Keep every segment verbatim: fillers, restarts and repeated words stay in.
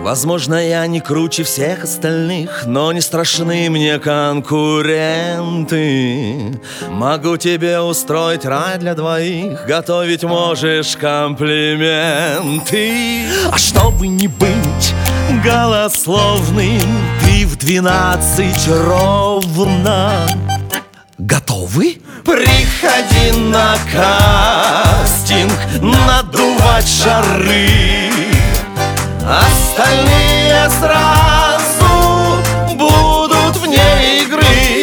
Возможно, я не круче всех остальных, но не страшны мне конкуренты. Могу тебе устроить рай для двоих, готовить можешь комплименты. А чтобы не быть голословным, ты в двенадцать ровно. Готовы? Приходи на кастинг, надувать шары. Остальные сразу будут вне игры.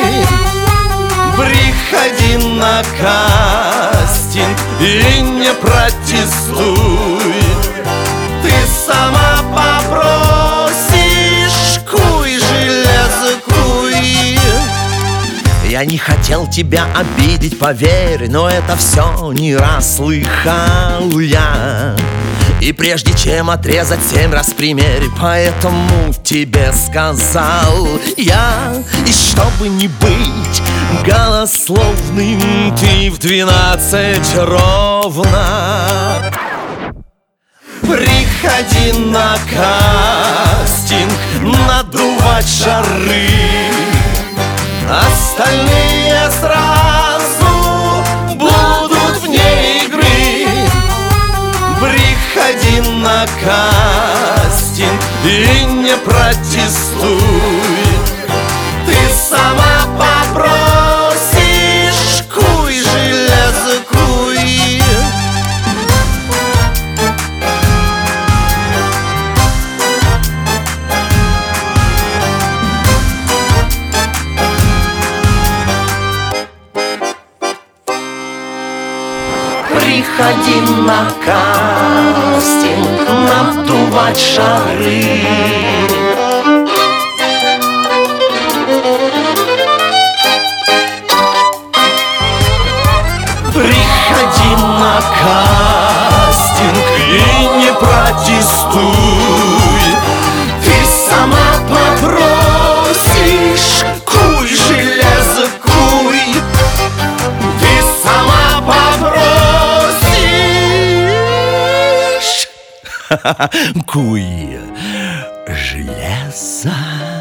Приходи на кастинг и не протестуй. Ты сама попросишь, куй, железо, куй. Я не хотел тебя обидеть, поверь, но это все не раз слыхал я. И прежде чем отрезать семь раз примерь, поэтому тебе сказал я. И чтобы не быть голословным, ты в двенадцать ровно. Приходи на кастинг, надувать шары. Остальные сразу будут вне игры. Приходи на кастинг и не протестуй. Ты сама попросишь, куй, железо, куй. Приходи на кастинг, надувать шары. Приходи на кастинг и не протестуй. Ты сама попросишь, куй, железо, куй. Ты сама попросишь. Куй, железо.